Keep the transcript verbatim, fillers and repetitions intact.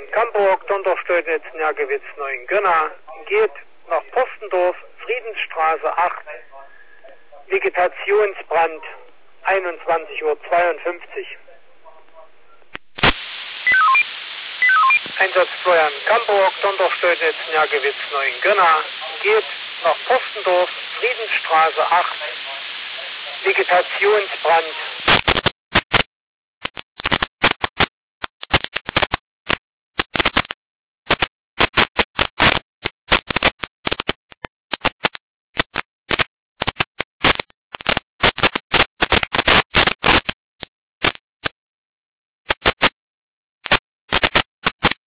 Camburg, Donderstödnitz, Nergewitz, Neugönner, geht nach Postendorf, Friedensstraße acht, Vegetationsbrand, einundzwanzig Uhr zweiundfünfzig. Einsatz zwei an Camburg, Donderstödnitz, Nergewitz, Neugönner, geht nach Postendorf, Friedensstraße acht, Vegetationsbrand,